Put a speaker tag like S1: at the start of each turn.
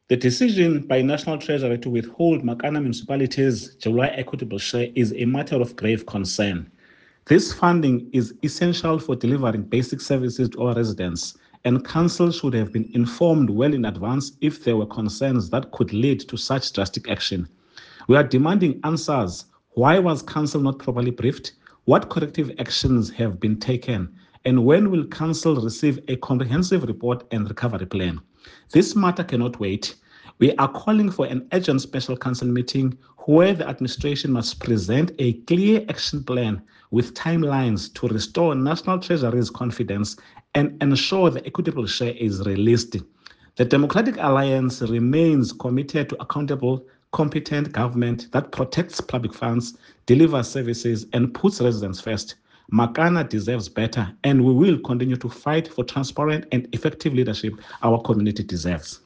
S1: The decision by National Treasury to withhold Makana Municipality's July equitable share is a matter of grave concern. This funding is essential for delivering basic services to our residents, and Council should have been informed well in advance if there were concerns that could lead to such drastic action. We are demanding answers. Why was Council not properly briefed? What corrective actions have been taken? And when will Council receive a comprehensive report and recovery plan? This matter cannot wait. We are calling for an urgent special council meeting where the administration must present a clear action plan with timelines to restore National Treasury's confidence and ensure the equitable share is released. The Democratic Alliance remains committed to accountable, competent government that protects public funds, delivers services, and puts residents first. Makana deserves better, and we will continue to fight for transparent and effective leadership our community deserves.